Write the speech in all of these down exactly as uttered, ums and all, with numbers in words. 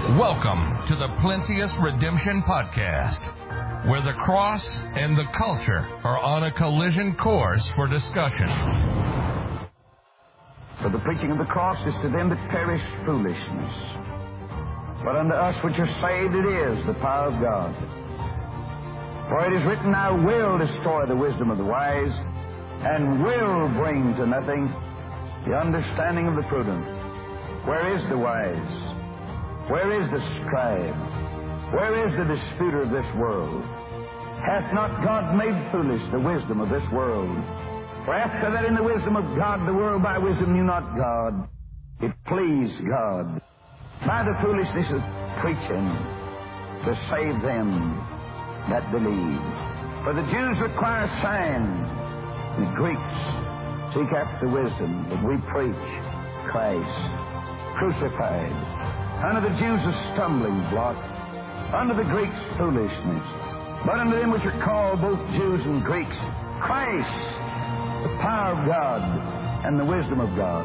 Welcome to the Plenteous Redemption Podcast, where the cross and the culture are on a collision course for discussion. For the preaching of the cross is to them that perish foolishness, but unto us which are saved it is the power of God. For it is written, I will destroy the wisdom of the wise, and will bring to nothing the understanding of the prudent. Where is the wise? Where is the scribe? Where is the disputer of this world? Hath not God made foolish the wisdom of this world? For after that in the wisdom of God, the world by wisdom knew not God. It pleased God by the foolishness of preaching to save them that believe. For the Jews require a sign, the Greeks seek after wisdom, but we preach Christ crucified. Unto the Jews a stumbling block, unto the Greeks foolishness, but unto them which are called both Jews and Greeks, Christ, the power of God and the wisdom of God.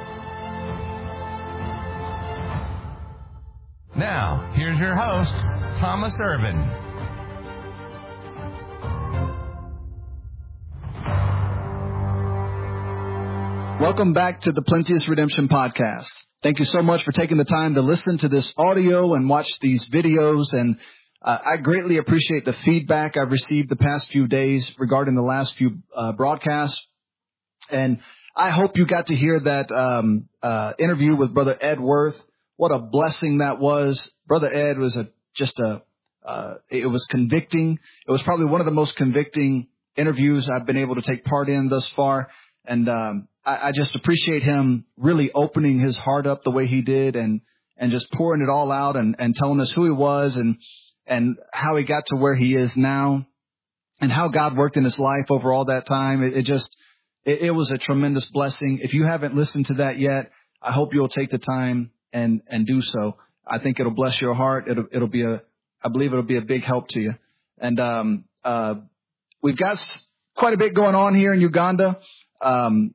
Now, here's your host, Thomas Urban. Welcome back to the Plenteous Redemption Podcast. Thank you so much for taking the time to listen to this audio and watch these videos. And uh, I greatly appreciate the feedback I've received the past few days regarding the last few uh, broadcasts. And I hope you got to hear that um, uh, interview with Brother Ed Worth. What a blessing that was. Brother Ed was a just a, uh, it was convicting. It was probably one of the most convicting interviews I've been able to take part in thus far. And um, I, I just appreciate him really opening his heart up the way he did and, and just pouring it all out and, and telling us who he was and, and how he got to where he is now and how God worked in his life over all that time. It, it just, it, it was a tremendous blessing. If you haven't listened to that yet, I hope you'll take the time and, and do so. I think it'll bless your heart. It'll, it'll be a, I believe it'll be a big help to you. And, um, uh, we've got quite a bit going on here in Uganda. Um,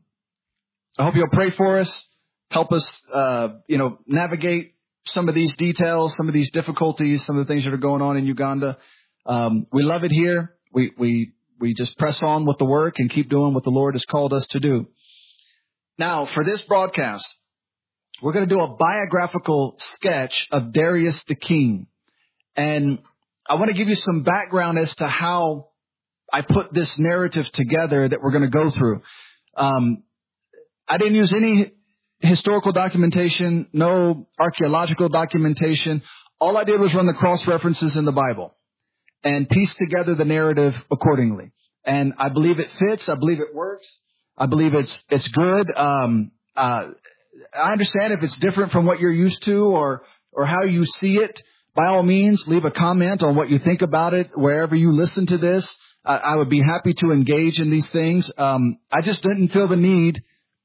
I hope you'll pray for us, help us, uh, you know, navigate some of these details, some of these difficulties, some of the things that are going on in Uganda. Um, we love it here. We, we, we just press on with the work and keep doing what the Lord has called us to do. Now, for this broadcast, we're going to do a biographical sketch of Darius the King. And I want to give you some background as to how I put this narrative together that we're going to go through. Um, I didn't use any historical documentation, no archaeological documentation. All I did was run the cross references in the Bible and piece together the narrative accordingly. And I believe it fits. I believe it works. I believe it's, it's good. Um, uh, I understand if it's different from what you're used to or, or how you see it. By all means, leave a comment on what you think about it wherever you listen to this. I, I would be happy to engage in these things. Um, I just didn't feel the need.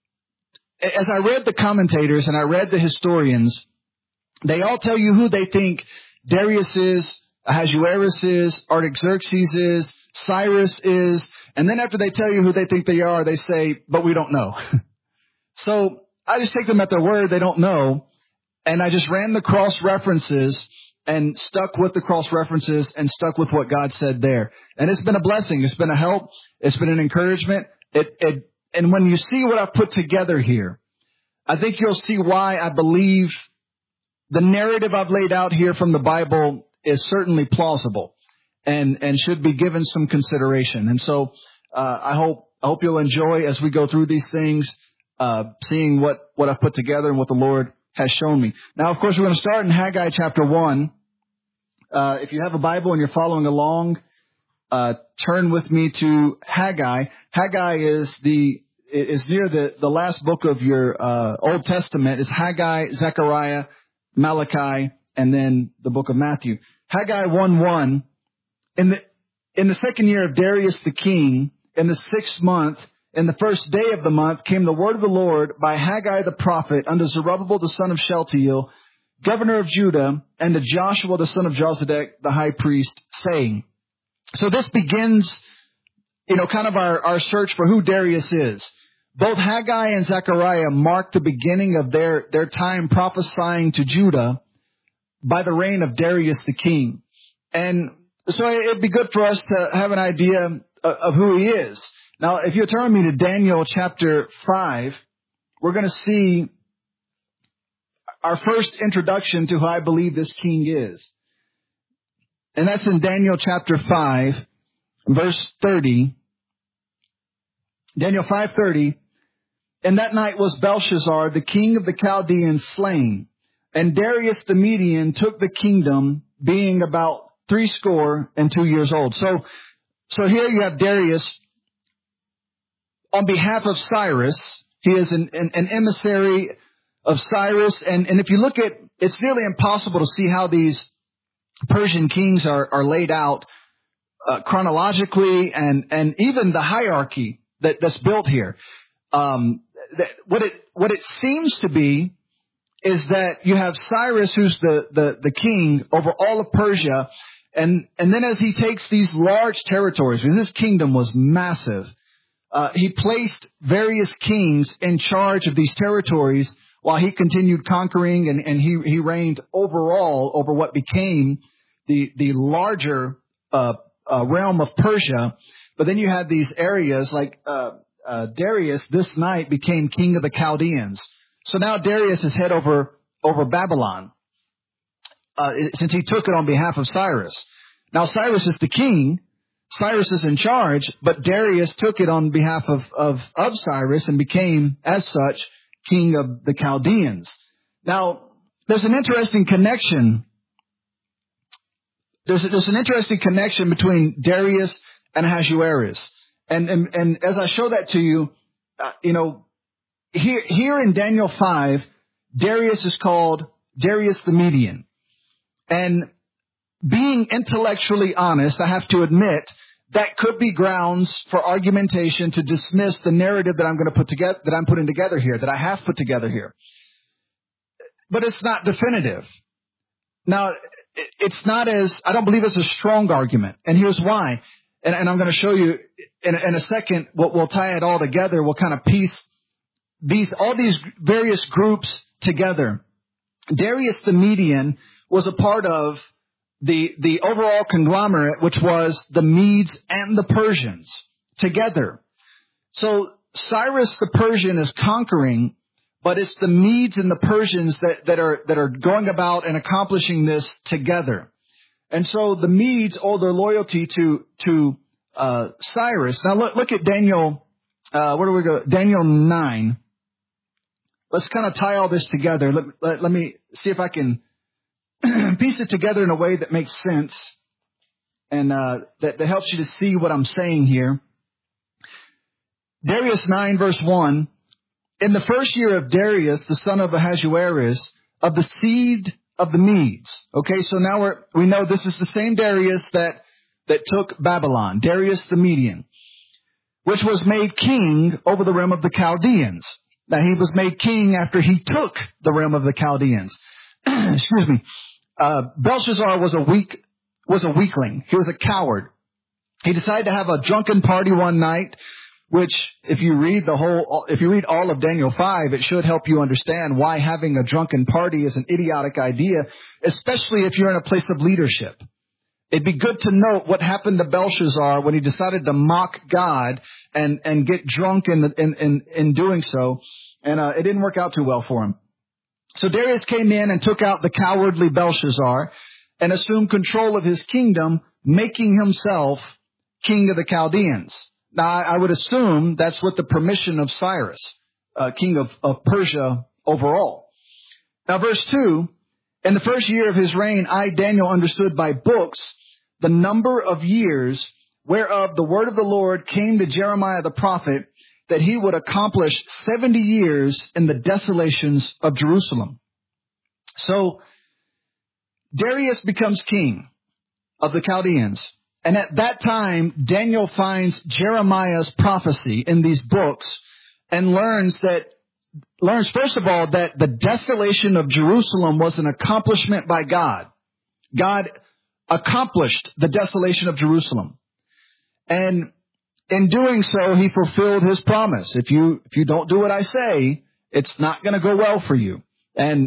As I read the commentators and I read the historians, they all tell you who they think Darius is, Ahasuerus is, Artaxerxes is, Cyrus is. And then after they tell you who they think they are, they say, but we don't know. So I just take them at their word. They don't know. And I just ran the cross references and stuck with the cross references and stuck with what God said there. And it's been a blessing. It's been a help. It's been an encouragement. It, it, and when you see what I've put together here, I think you'll see why I believe the narrative I've laid out here from the Bible is certainly plausible and, and should be given some consideration. And so, uh, I hope, I hope you'll enjoy as we go through these things, uh, seeing what, what I've put together and what the Lord has shown me. Now, of course, we're going to start in Haggai chapter one. Uh, if you have a Bible and you're following along, uh, turn with me to Haggai. Haggai is the, is near the, the last book of your, uh, Old Testament. It's Haggai, Zechariah, Malachi, and then the book of Matthew. Haggai one one. In the, in the second year of Darius the king, in the sixth month, in the first day of the month, came the word of the Lord by Haggai the prophet unto Zerubbabel the son of Shealtiel, governor of Judah, and to Joshua the son of Josedek, the high priest, saying. So this begins, you know, kind of our, our search for who Darius is. Both Haggai and Zechariah mark the beginning of their, their time prophesying to Judah by the reign of Darius the king. And so it'd be good for us to have an idea of who he is. Now, if you turn me to Daniel chapter five, we're going to see our first introduction to who I believe this king is. And that's in Daniel chapter five, verse thirty. Daniel five thirty. And that night was Belshazzar, the king of the Chaldeans, slain. And Darius the Median took the kingdom, being about three score and two years old. So, so here you have Darius on behalf of Cyrus. He is an, an, an emissary of Cyrus. And, and if you look at, it's nearly impossible to see how these Persian kings are, are laid out uh, chronologically, and, and even the hierarchy that, that's built here. Um, that, what it, what it seems to be is that you have Cyrus, who's the, the, the king over all of Persia. And, and then as he takes these large territories, because this kingdom was massive, uh, he placed various kings in charge of these territories while he continued conquering, and, and he, he reigned overall over what became the, the larger, uh, uh, realm of Persia. But then you had these areas like, uh, uh, Darius this night became king of the Chaldeans. So now Darius is head over, over Babylon, uh, since he took it on behalf of Cyrus. Now Cyrus is the king. Cyrus is in charge, but Darius took it on behalf of, of, of Cyrus and became, as such, king of the Chaldeans. Now, there's an interesting connection. There's, a, there's an interesting connection between Darius and Ahasuerus. And, and, and as I show that to you, uh, you know, here, here in Daniel five, Darius is called Darius the Median. And being intellectually honest, I have to admit that could be grounds for argumentation to dismiss the narrative that I'm going to put together, that I'm putting together here, that I have put together here. But it's not definitive. Now, it's not as, I don't believe it's a strong argument. And here's why. And, and I'm going to show you in, in a second, we'll, we'll tie it all together. We'll kind of piece these, all these various groups together. Darius the Median was a part of the, the overall conglomerate, which was the Medes and the Persians together. So Cyrus the Persian is conquering, but it's the Medes and the Persians that, that are, that are going about and accomplishing this together. And so the Medes owe their loyalty to, to, uh, Cyrus. Now look, look at Daniel, uh, where do we go? Daniel nine. Let's kind of tie all this together. Let, let, let me see if I can piece it together in a way that makes sense and, uh, that, that helps you to see what I'm saying here. Darius nine verse one. In the first year of Darius, the son of Ahasuerus, of the seed of the Medes. Okay, so now we're, we know this is the same Darius that, that took Babylon, Darius the Median, which was made king over the realm of the Chaldeans. Now he was made king after he took the realm of the Chaldeans. Excuse me. Uh, Belshazzar was a weak, was a weakling. He was a coward. He decided to have a drunken party one night, which if you read the whole, if you read all of Daniel five, it should help you understand why having a drunken party is an idiotic idea, especially if you're in a place of leadership. It'd be good to note what happened to Belshazzar when he decided to mock God and, and get drunk in, in, in, in doing so. And, uh, it didn't work out too well for him. So Darius came in and took out the cowardly Belshazzar and assumed control of his kingdom, making himself king of the Chaldeans. Now, I would assume that's with the permission of Cyrus, uh, king of, of Persia overall. Now, verse two, in the first year of his reign, I, Daniel, understood by books the number of years whereof the word of the Lord came to Jeremiah the prophet, that he would accomplish seventy years in the desolations of Jerusalem. So, Darius becomes king of the Chaldeans. And at that time, Daniel finds Jeremiah's prophecy in these books and learns that, learns first of all that the desolation of Jerusalem was an accomplishment by God. God accomplished the desolation of Jerusalem. And in doing so, he fulfilled his promise. If you, if you don't do what I say, it's not going to go well for you. And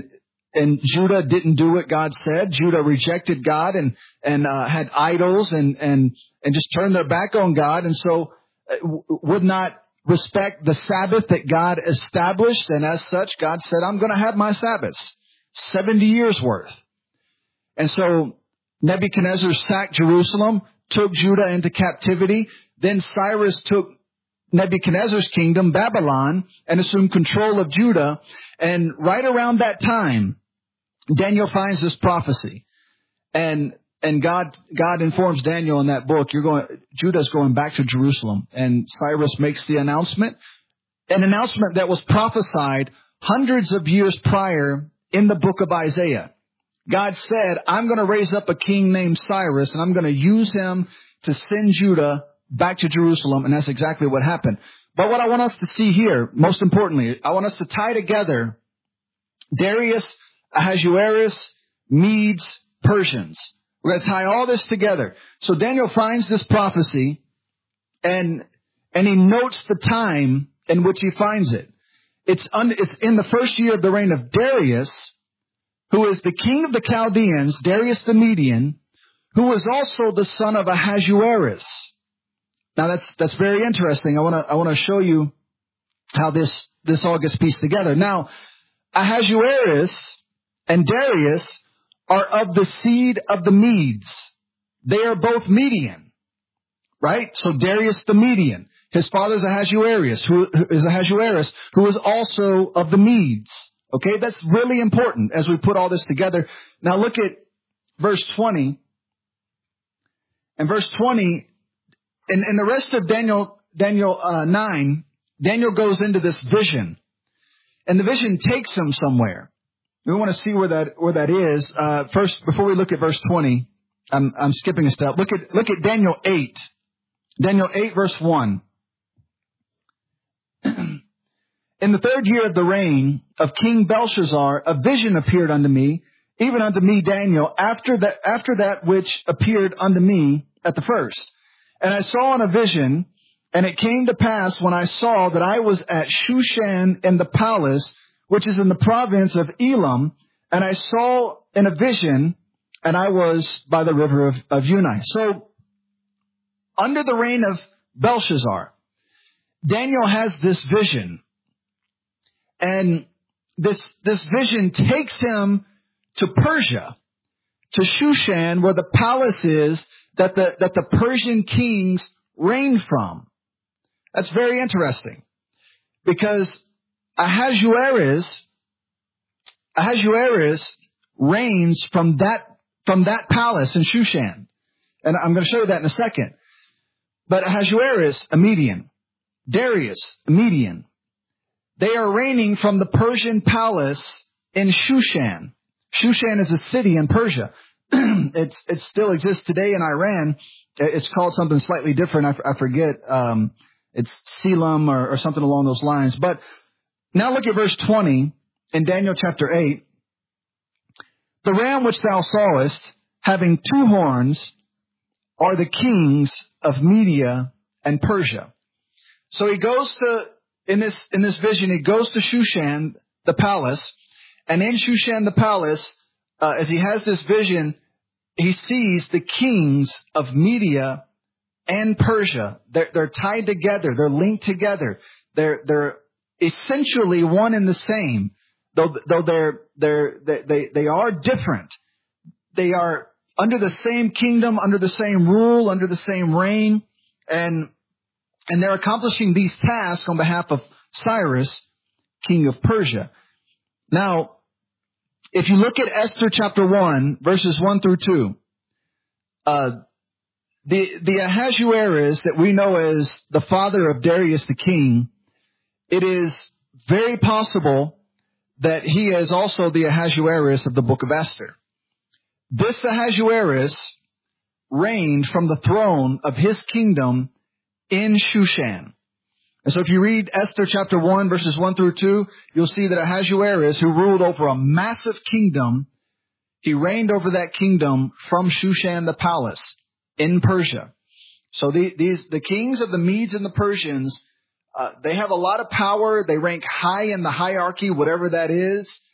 and Judah didn't do what God said. Judah rejected God and, and, uh, had idols and, and, and just turned their back on God. And so uh, w- would not respect the Sabbath that God established. And as such, God said, I'm going to have my Sabbaths, seventy years worth. And so Nebuchadnezzar sacked Jerusalem, took Judah into captivity. Then Cyrus took Nebuchadnezzar's kingdom, Babylon, and assumed control of Judah. And right around that time, Daniel finds this prophecy. And and God God informs Daniel in that book, you're going Judah's going back to Jerusalem. And Cyrus makes the announcement, an announcement that was prophesied hundreds of years prior in the book of Isaiah. God said, I'm going to raise up a king named Cyrus, and I'm going to use him to send Judah back to Jerusalem. And that's exactly what happened. But what I want us to see here, most importantly, I want us to tie together Darius, Ahasuerus, Medes, Persians. We're going to tie all this together. So Daniel finds this prophecy, and and he notes the time in which he finds it. It's, un, it's in the first year of the reign of Darius, who is the king of the Chaldeans, Darius the Median, who was also the son of Ahasuerus. Now that's that's very interesting. I want to I want to show you how this this all gets pieced together. Now, Ahasuerus and Darius are of the seed of the Medes. They are both Median, right? So Darius the Median, his father is Ahasuerus, who is Ahasuerus, who is also of the Medes. Okay, that's really important as we put all this together. Now look at verse twenty. And verse twenty, in, in the rest of Daniel, Daniel uh, nine, Daniel goes into this vision. And the vision takes him somewhere. We want to see where that where that is. Uh, first, before we look at verse twenty, I'm, I'm skipping a step. Look at look at Daniel eight. Daniel eight, verse one. In the third year of the reign of King Belshazzar, a vision appeared unto me, even unto me, Daniel, after that, after that which appeared unto me at the first. And I saw in a vision, and it came to pass when I saw that I was at Shushan in the palace, which is in the province of Elam, and I saw in a vision, and I was by the river of, of Unai. So, under the reign of Belshazzar, Daniel has this vision. And this, this vision takes him to Persia, to Shushan, where the palace is that the, that the Persian kings reign from. That's very interesting, because Ahasuerus, Ahasuerus reigns from that, from that palace in Shushan. And I'm going to show you that in a second. But Ahasuerus, a Median. Darius, a Median. They are reigning from the Persian palace in Shushan. Shushan is a city in Persia. it's, it still exists today in Iran. It's called something slightly different. I, I forget. Um, it's Selam or, or something along those lines. But now look at verse twenty in Daniel chapter eight. The ram which thou sawest, having two horns, are the kings of Media and Persia. So he goes to, in this, in this vision, he goes to Shushan, the palace, and in Shushan, the palace, uh, as he has this vision, he sees the kings of Media and Persia. They're, they're tied together. They're linked together. They're, they're essentially one and the same, though, though they're, they're, they, they, they are different. They are under the same kingdom, under the same rule, under the same reign, and And they're accomplishing these tasks on behalf of Cyrus, king of Persia. Now, if you look at Esther chapter one, verses one through two, uh, the, the Ahasuerus that we know as the father of Darius the king, it is very possible that he is also the Ahasuerus of the book of Esther. This Ahasuerus reigned from the throne of his kingdom in Shushan. And so if you read Esther chapter one, verses one through two, you'll see that Ahasuerus, who ruled over a massive kingdom, he reigned over that kingdom from Shushan the palace in Persia. So the, these, the kings of the Medes and the Persians, uh, they have a lot of power. They rank high in the hierarchy, whatever that is.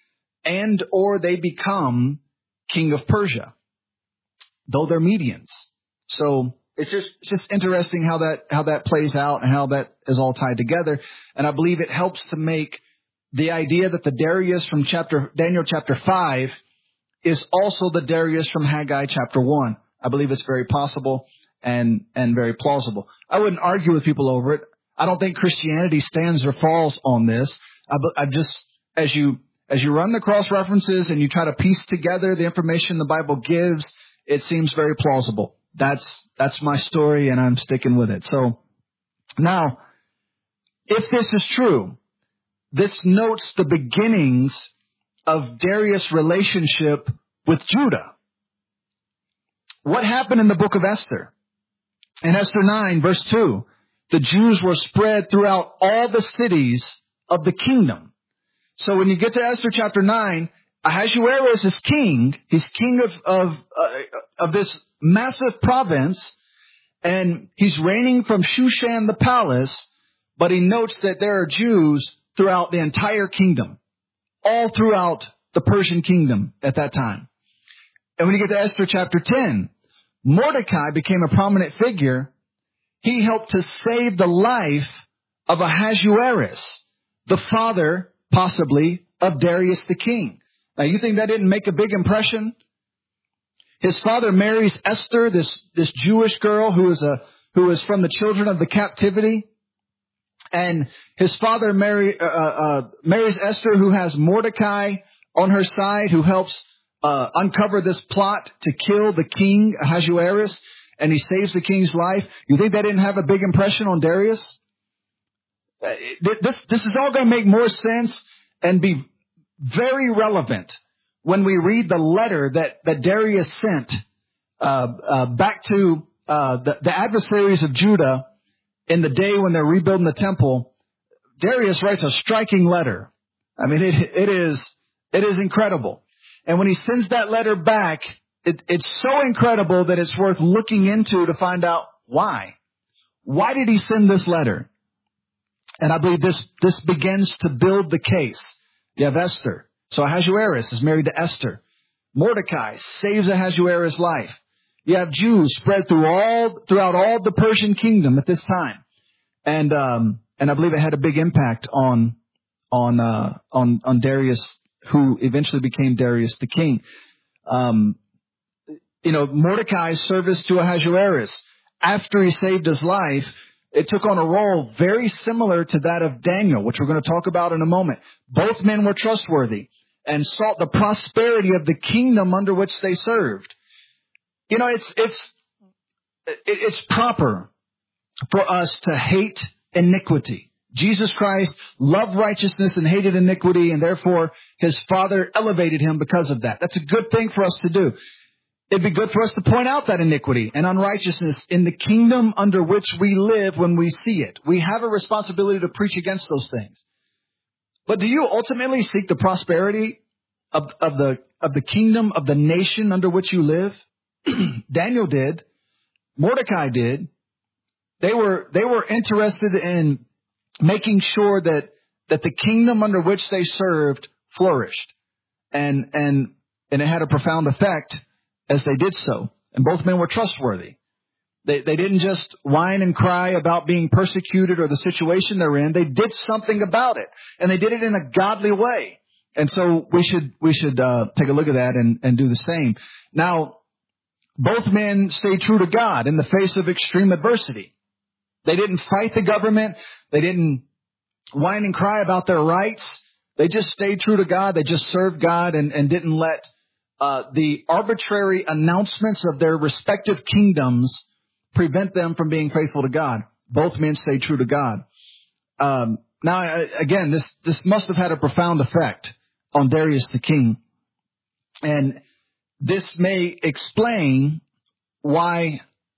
and or they become king of Persia, though they're Medians. So it's just, it's just interesting how that, how that plays out and how that is all tied together. And I believe it helps to make the idea that the Darius from chapter, Daniel chapter five is also the Darius from Haggai chapter one. I believe it's very possible and, and very plausible. I wouldn't argue with people over it. I don't think Christianity stands or falls on this. I, I just, as you, as you run the cross references and you try to piece together the information the Bible gives, it seems very plausible. That's, that's my story and I'm sticking with it. So now, if this is true, this notes the beginnings of Darius' relationship with Judah. What happened in the book of Esther? In Esther nine, verse two, the Jews were spread throughout all the cities of the kingdom. So when you get to Esther chapter nine, Ahasuerus is king. He's king of, of, uh, of this massive province, and he's reigning from Shushan the palace, but he notes that there are Jews throughout the entire kingdom, all throughout the Persian kingdom at that time. And when you get to Esther chapter ten, Mordecai became a prominent figure. He helped to save the life of Ahasuerus, the father, possibly, of Darius the king. Now, you think that didn't make a big impression? His father marries Esther, this, this Jewish girl who is a, who is from the children of the captivity. And his father marry, uh, uh, marries Esther, who has Mordecai on her side, who helps uh, uncover this plot to kill the king, Ahasuerus, and he saves the king's life. You think that didn't have a big impression on Darius? Uh, this, this is all going to make more sense and be very relevant when we read the letter that, that Darius sent uh, uh, back to uh, the, the adversaries of Judah in the day when they're rebuilding the temple. Darius writes a striking letter. I mean, it, it is, it is incredible. And when he sends that letter back, it, it's so incredible that it's worth looking into to find out why. Why did he send this letter? And I believe this, this begins to build the case. You have Esther. So Ahasuerus is married to Esther. Mordecai saves Ahasuerus' life. You have Jews spread through all, throughout all the Persian kingdom at this time. And, um, and I believe it had a big impact on, on, uh, on, on Darius, who eventually became Darius the king. Um, you know, Mordecai's service to Ahasuerus after he saved his life, it took on a role very similar to that of Daniel, which we're going to talk about in a moment. Both men were trustworthy and sought the prosperity of the kingdom under which they served. You know, it's, it's, it's proper for us to hate iniquity. Jesus Christ loved righteousness and hated iniquity, and therefore his Father elevated him because of that. That's a good thing for us to do. It'd be good for us to point out that iniquity and unrighteousness in the kingdom under which we live when we see it. We have a responsibility to preach against those things. But do you ultimately seek the prosperity of, of the, of the kingdom of the nation under which you live? Daniel did. Mordecai did. They were, they were interested in making sure that, that the kingdom under which they served flourished. And, and, and it had a profound effect as they did so. And both men were trustworthy. They, they didn't just whine and cry about being persecuted or the situation they're in. They did something about it, and they did it in a godly way. And so we should, we should, uh, take a look at that and, and do the same. Now, both men stayed true to God in the face of extreme adversity. They didn't fight the government. They didn't whine and cry about their rights. They just stayed true to God. They just served God and, and didn't let uh, the arbitrary announcements of their respective kingdoms prevent them from being faithful to God. Both men stayed true to God. Um, now, again, this, this must have had a profound effect on Darius the king. And this may explain why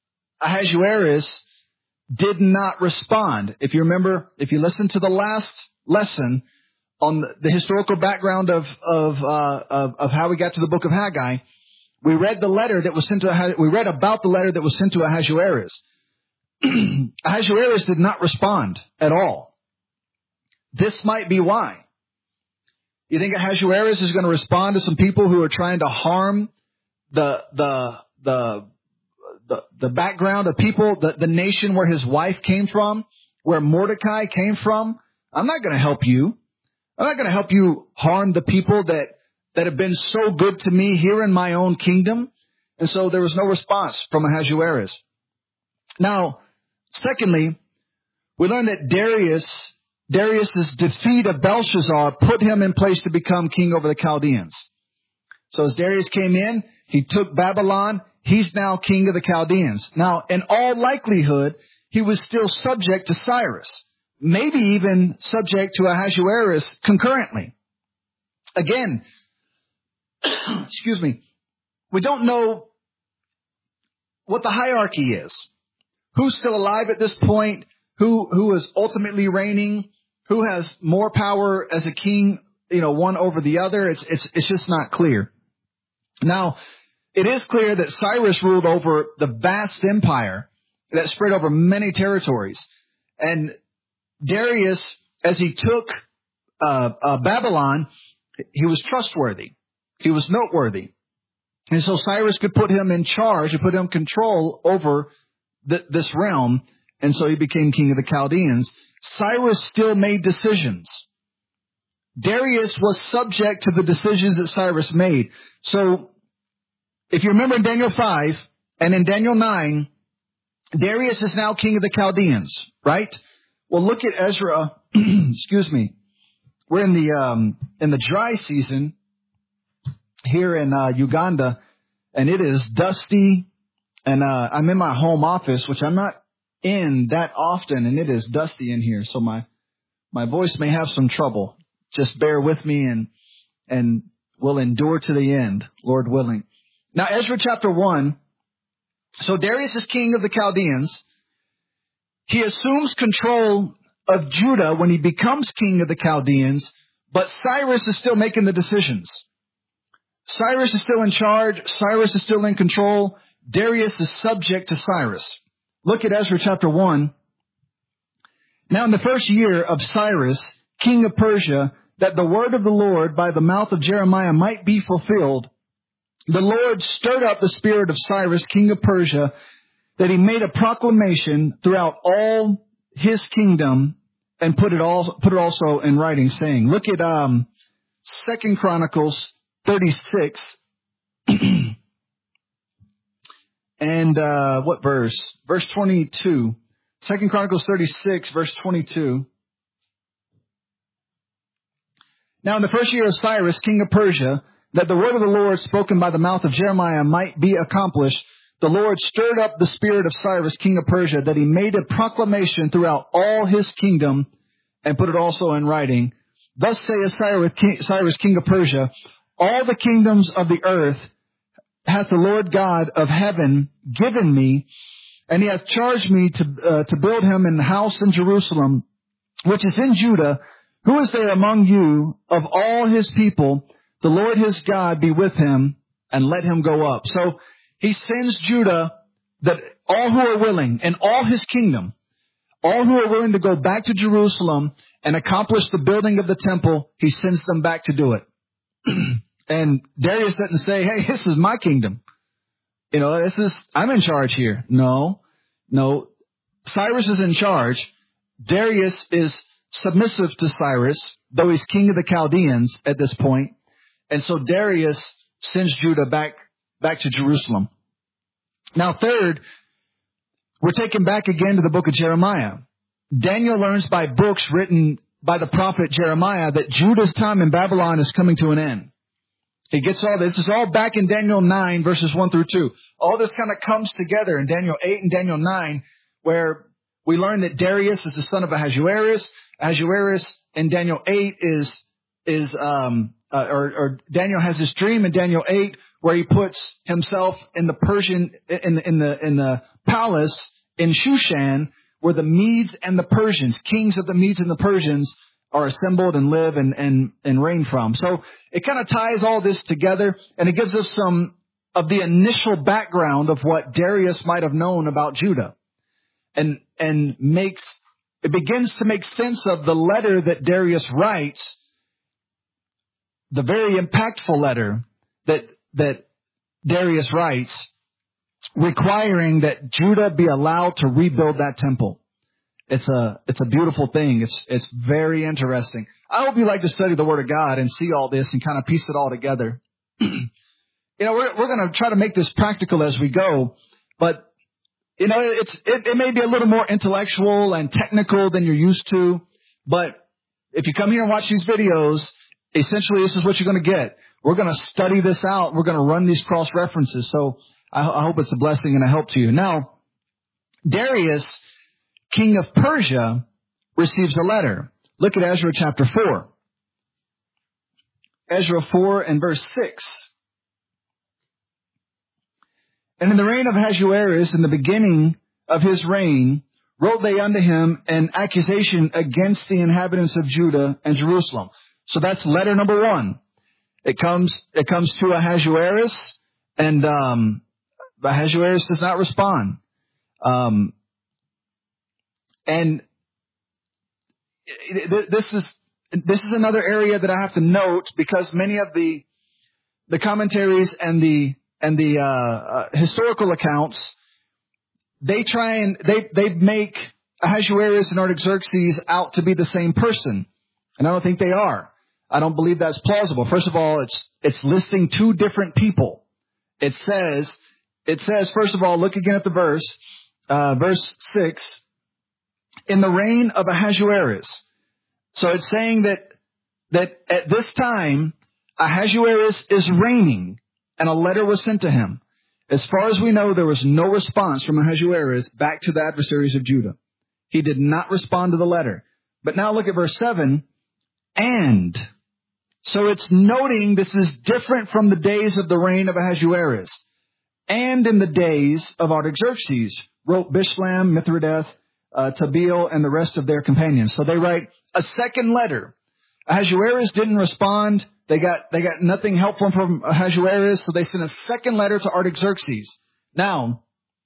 Ahasuerus did not respond. If you remember, if you listen to the last lesson on the, the historical background of of, uh, of of how we got to the book of Haggai, we read the letter that was sent to we read about the letter that was sent to Ahasuerus. Ahasuerus did not respond at all. This might be why. You think Ahasuerus is going to respond to some people who are trying to harm the the the the, the background of people, the, the nation where his wife came from, where Mordecai came from? I'm not going to help you. I'm not going to help you harm the people that, that have been so good to me here in my own kingdom. And so there was no response from Ahasuerus. Now, secondly, we learn that Darius, Darius's defeat of Belshazzar put him in place to become king over the Chaldeans. So as Darius came in, he took Babylon. He's now king of the Chaldeans. Now, in all likelihood, he was still subject to Cyrus, maybe even subject to Ahasuerus concurrently. Again, excuse me, we don't know what the hierarchy is. Who's still alive at this point? Who, who is ultimately reigning? Who has more power as a king, you know, one over the other? It's, it's, it's just not clear. Now, it is clear that Cyrus ruled over the vast empire that spread over many territories. And Darius, as he took uh, uh, Babylon, he was trustworthy. He was noteworthy. And so Cyrus could put him in charge, and put him in control over th- this realm. And so he became king of the Chaldeans. Cyrus still made decisions. Darius was subject to the decisions that Cyrus made. So if you remember in Daniel five and in Daniel nine, Darius is now king of the Chaldeans, right? Well, look at Ezra. Excuse me. We're in the um, in the dry season here in uh, Uganda, and it is dusty. And uh, I'm in my home office, which I'm not in that often, and it is dusty in here. So my my voice may have some trouble. Just bear with me, and and we'll endure to the end, Lord willing. Now, Ezra chapter one. So Darius is king of the Chaldeans. He assumes control of Judah when he becomes king of the Chaldeans, but Cyrus is still making the decisions. Cyrus is still in charge. Cyrus is still in control. Darius is subject to Cyrus. Look at Ezra chapter one. Now in the first year of Cyrus, king of Persia, that the word of the Lord by the mouth of Jeremiah might be fulfilled, the Lord stirred up the spirit of Cyrus, king of Persia, that he made a proclamation throughout all his kingdom and put it all, put it also in writing, saying, look at, um, Second Chronicles thirty-six. And, uh, what verse? Verse twenty-two. Second Chronicles thirty-six, verse twenty-two. Now in the first year of Cyrus, king of Persia, that the word of the Lord spoken by the mouth of Jeremiah might be accomplished, the Lord stirred up the spirit of Cyrus, king of Persia, that he made a proclamation throughout all his kingdom and put it also in writing. Thus saith Cyrus, king, Cyrus, king of Persia, all the kingdoms of the earth hath the Lord God of heaven given me, and he hath charged me to uh, to build him an house in Jerusalem, which is in Judah. Who is there among you of all his people? The Lord his God be with him, and let him go up. So he sends Judah, that all who are willing, and all his kingdom, all who are willing to go back to Jerusalem and accomplish the building of the temple, he sends them back to do it. And Darius doesn't say, hey, this is my kingdom. You know, this is, I'm in charge here. No, no. Cyrus is in charge. Darius is submissive to Cyrus, though he's king of the Chaldeans at this point. And so Darius sends Judah back, back to Jerusalem. Now, third, we're taken back again to the book of Jeremiah. Daniel learns by books written by the prophet Jeremiah that Judah's time in Babylon is coming to an end. He gets all this. This is all back in Daniel nine, verses one through two. All this kind of comes together in Daniel eight and Daniel nine, where we learn that Darius is the son of Ahasuerus. Ahasuerus in Daniel eight is, is, um, uh, or, or Daniel has this dream in Daniel eight where he puts himself in the Persian, in the, in the, in the palace in Shushan, where the Medes and the Persians, kings of the Medes and the Persians, are assembled and live and, and, and reign from. So it kind of ties all this together, and it gives us some of the initial background of what Darius might have known about Judah. And, and makes, it begins to make sense of the letter that Darius writes the very impactful letter that that Darius writes, requiring that Judah be allowed to rebuild that temple. It's a it's a beautiful thing. It's it's very interesting. I hope you like to study the Word of God and see all this and kind of piece it all together. You know, we're we're going to try to make this practical as we go, but you know, it's it, it may be a little more intellectual and technical than you're used to, but if you come here and watch these videos, essentially this is what you're going to get. We're going to study this out. We're going to run these cross references. So I, I hope it's a blessing and a help to you. Now, Darius, king of Persia, receives a letter. Look at Ezra chapter four. Ezra four and verse six. And in the reign of Ahasuerus, in the beginning of his reign, wrote they unto him an accusation against the inhabitants of Judah and Jerusalem. So that's letter number one. It comes, it comes to Ahasuerus, and um, Ahasuerus does not respond. Um, and this is this is another area that I have to note, because many of the the commentaries and the and the uh, uh, historical accounts, they try and they they make Ahasuerus and Artaxerxes out to be the same person, and I don't think they are. I don't believe that's plausible. First of all, it's it's listing two different people. It says it says first of all, look again at the verse, uh, verse six. In the reign of Ahasuerus. So it's saying that that at this time Ahasuerus is reigning, and a letter was sent to him. As far as we know, there was no response from Ahasuerus back to the adversaries of Judah. He did not respond to the letter. But now look at verse seven. And so it's noting this is different from the days of the reign of Ahasuerus. And in the days of Artaxerxes, wrote Bishlam, Mithridath, uh, Tabeel, and the rest of their companions. So they write a second letter. Ahasuerus didn't respond. They got they got nothing helpful from Ahasuerus, so they sent a second letter to Artaxerxes. Now,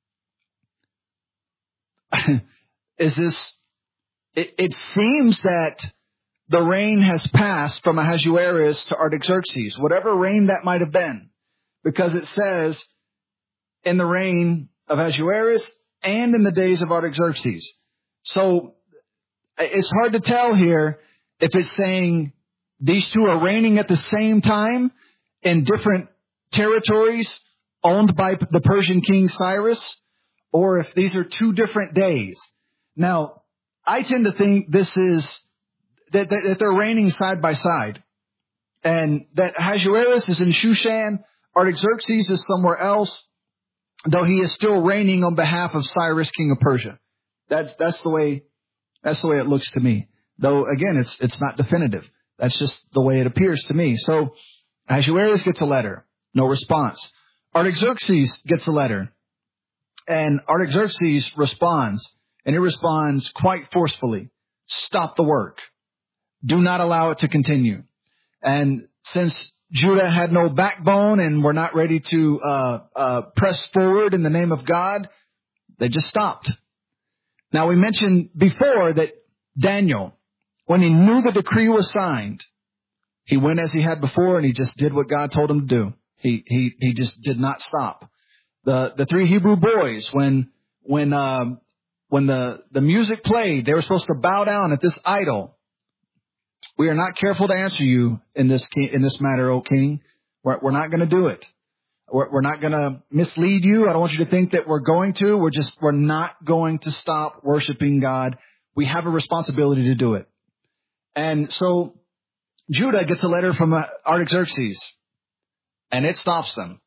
is this? It, it seems that the reign has passed from Ahasuerus to Artaxerxes, whatever reign that might have been, because it says in the reign of Ahasuerus and in the days of Artaxerxes. So it's hard to tell here if it's saying these two are reigning at the same time in different territories owned by the Persian king Cyrus, or if these are two different days. Now, I tend to think this is that, that, that they're reigning side by side, and that Ahasuerus is in Shushan, Artaxerxes is somewhere else, though he is still reigning on behalf of Cyrus, king of Persia. That's that's the way that's the way it looks to me. Though again, it's it's not definitive. That's just the way it appears to me. So Ahasuerus gets a letter, no response. Artaxerxes gets a letter, and Artaxerxes responds, and he responds quite forcefully. Stop the work. Do not allow it to continue. And since Judah had no backbone and were not ready to uh, uh, press forward in the name of God, they just stopped. Now, we mentioned before that Daniel, when he knew the decree was signed, he went as he had before, and he just did what God told him to do. He he he just did not stop. The the three Hebrew boys, when when um, when the the music played, they were supposed to bow down at this idol. We are not careful to answer you in this in this matter, O king. We're, we're not going to do it. We're, we're not going to mislead you. I don't want you to think that we're going to. We're just we're not going to stop worshiping God. We have a responsibility to do it. And so Judah gets a letter from Artaxerxes, and it stops them.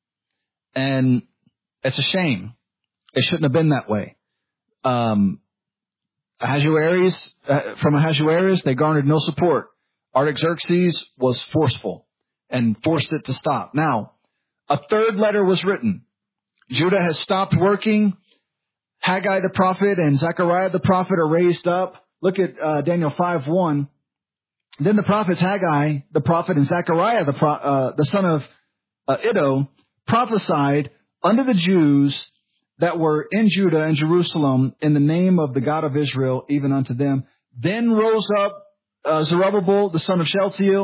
And it's a shame. It shouldn't have been that way. Um, Ahasuerus, uh, from Ahasuerus, they garnered no support. Artaxerxes was forceful and forced it to stop. Now, a third letter was written. Judah has stopped working. Haggai the prophet and Zechariah the prophet are raised up. Look at uh, Daniel five one. Then the prophets Haggai the prophet and Zechariah the pro- uh, the son of uh, Iddo prophesied unto the Jews that were in Judah and Jerusalem in the name of the God of Israel, even unto them. Then rose up uh, Zerubbabel the son of Shealtiel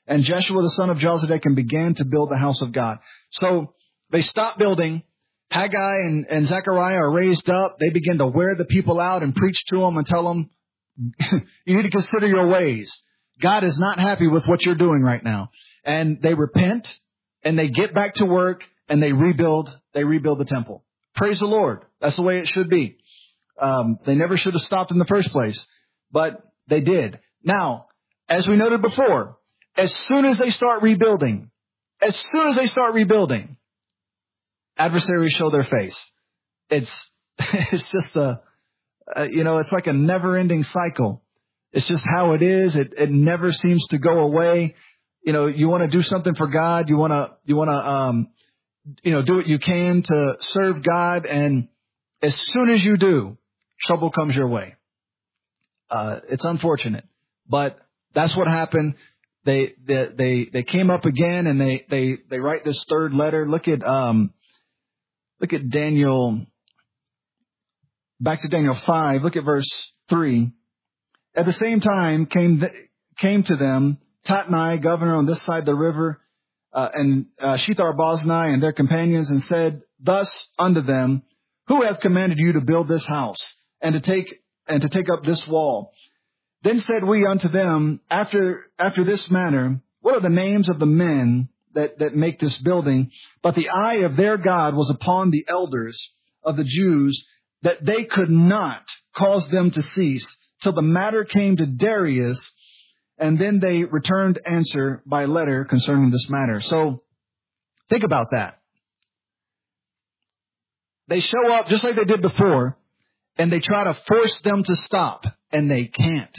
And Jeshua the son of Jozadak began to build the house of God. So they stopped building. Haggai and, and Zechariah are raised up. They begin to wear the people out and preach to them and tell them, you need to consider your ways. God is not happy with what you're doing right now. And they repent and they get back to work and they rebuild, they rebuild the temple. Praise the Lord. That's the way it should be. Um, they never should have stopped in the first place, but they did. Now, as we noted before, as soon as they start rebuilding, as soon as they start rebuilding, adversaries show their face. It's, it's just a, uh, you know, it's like a never-ending cycle. It's just how it is. It, it never seems to go away. You know, you want to do something for God. You want to, you want to, um, you know, do what you can to serve God. And as soon as you do, trouble comes your way. Uh, it's unfortunate, but that's what happened. They, they, they, they came up again and they, they, they write this third letter. Look at, um, look at Daniel, back to Daniel five, look at verse three. At the same time came, the, came to them Tatnai, governor on this side of the river, uh, and, uh, Shethar-boznai and their companions, and said thus unto them, who hath commanded you to build this house and to take, and to take up this wall? Then said we unto them, after, after this manner, what are the names of the men that, that make this building? But the eye of their God was upon the elders of the Jews, that they could not cause them to cease till the matter came to Darius. And then they returned answer by letter concerning this matter. So think about that. They show up just like they did before, and they try to force them to stop, and they can't.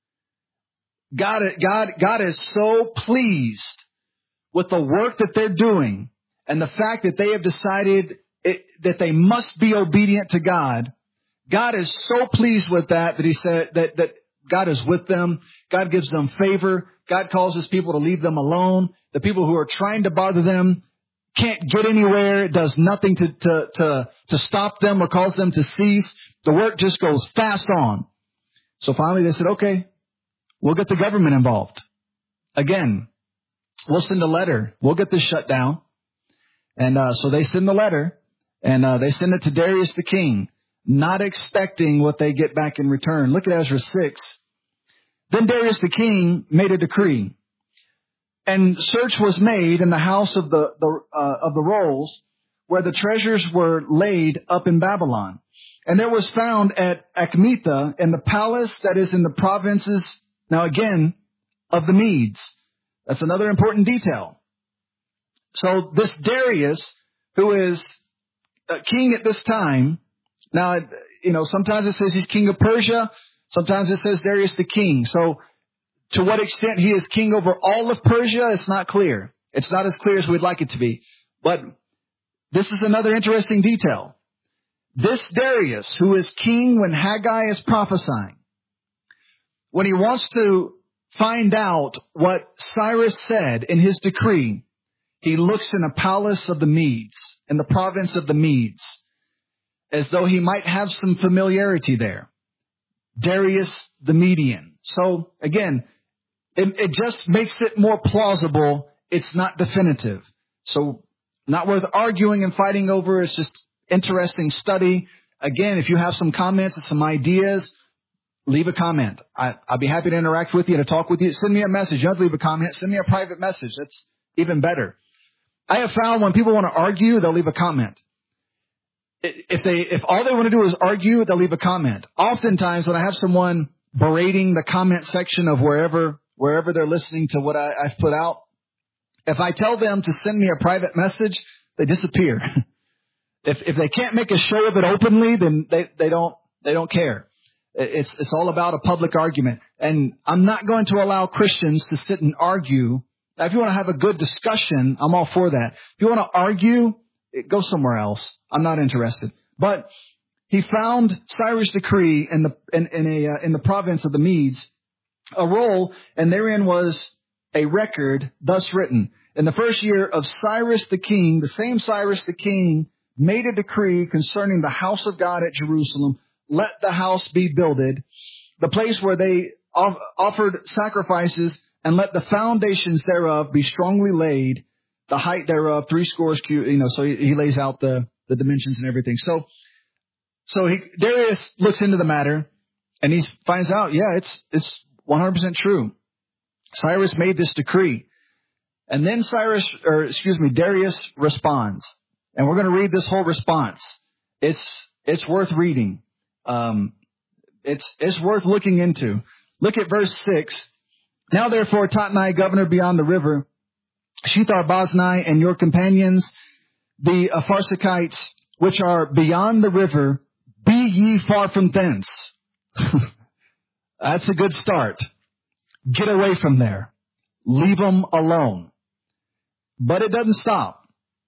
God, God, God is so pleased with the work that they're doing and the fact that they have decided it, that they must be obedient to God. God is so pleased with that that he said that, that God is with them. God gives them favor. God causes people to leave them alone. The people who are trying to bother them can't get anywhere. It does nothing to, to, to, to stop them or cause them to cease. The work just goes fast on. So finally they said, okay, we'll get the government involved. Again, we'll send a letter. We'll get this shut down. And uh, so they send the letter, and uh, they send it to Darius the king, not expecting what they get back in return. Look at Ezra six. Then Darius the king made a decree, and search was made in the house of the, the uh, of the rolls, where the treasures were laid up in Babylon. And there was found at Achmetha in the palace that is in the provinces, now again, of the Medes. That's another important detail. So this Darius, who is uh, king at this time, now, you know, sometimes it says he's king of Persia. Sometimes it says Darius the king. So to what extent he is king over all of Persia, it's not clear. It's not as clear as we'd like it to be. But this is another interesting detail. This Darius, who is king when Haggai is prophesying, when he wants to find out what Cyrus said in his decree, he looks in a palace of the Medes, in the province of the Medes, as though he might have some familiarity there. Darius the Median. So again, it, it just makes it more plausible. It's not definitive. So not worth arguing and fighting over. It's just interesting study. Again, if you have some comments and some ideas, leave a comment. I, I'll be happy to interact with you, to talk with you. Send me a message. You don't have to leave a comment. Send me a private message. That's even better. I have found when people want to argue, they'll leave a comment. If they, if all they want to do is argue, they'll leave a comment. Oftentimes when I have someone berating the comment section of wherever, wherever they're listening to what I, I've put out, if I tell them to send me a private message, they disappear. If, if they can't make a show of it openly, then they, they don't, they don't care. It's, it's all about a public argument. And I'm not going to allow Christians to sit and argue. Now, if you want to have a good discussion, I'm all for that. If you want to argue, go somewhere else. I'm not interested. But he found Cyrus' decree in the, in, in a, uh, in the province of the Medes, a roll, and therein was a record thus written. In the first year of Cyrus the king, the same Cyrus the king made a decree concerning the house of God at Jerusalem. Let the house be builded, the place where they off- offered sacrifices and let the foundations thereof be strongly laid, the height thereof three scores cubits. You know, so he, he lays out the, the dimensions and everything. So, so he, Darius looks into the matter, and he finds out, yeah, it's it's one hundred percent true. Cyrus made this decree. And then Cyrus, or excuse me, Darius responds. And we're going to read this whole response. It's, it's worth reading. Um, it's, it's worth looking into. Look at verse six. Now therefore, Tatnai, governor beyond the river, Shethar-boznai and your companions, the Apharsachites, which are beyond the river, be ye far from thence. That's a good start. Get away from there. Leave them alone. But it doesn't stop.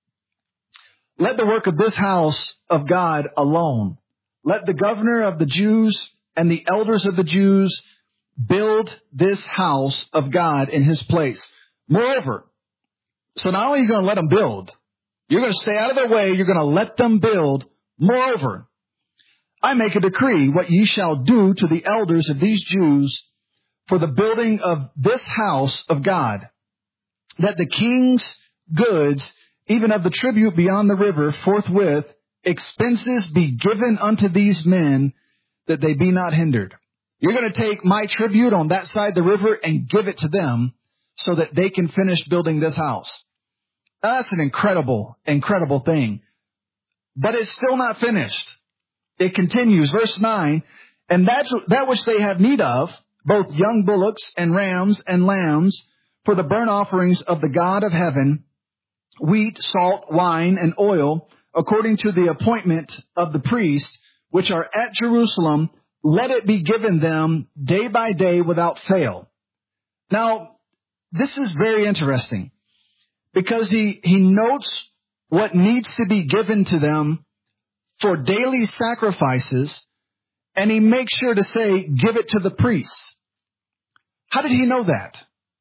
Let the work of this house of God alone. Let the governor of the Jews and the elders of the Jews build this house of God in his place. Moreover, so not only are you going to let them build, you're going to stay out of their way, you're going to let them build. Moreover, I make a decree what ye shall do to the elders of these Jews for the building of this house of God, that the king's goods, even of the tribute beyond the river, forthwith expenses be given unto these men, that they be not hindered. You're going to take my tribute on that side of the river and give it to them so that they can finish building this house. That's an incredible, incredible thing. But it's still not finished. It continues, verse nine, and that, that which they have need of, both young bullocks and rams and lambs, for the burnt offerings of the God of heaven, wheat, salt, wine, and oil, according to the appointment of the priests, which are at Jerusalem, let it be given them day by day without fail. Now, this is very interesting, because he, he notes what needs to be given to them for daily sacrifices, and he makes sure to say, give it to the priests. How did he know that?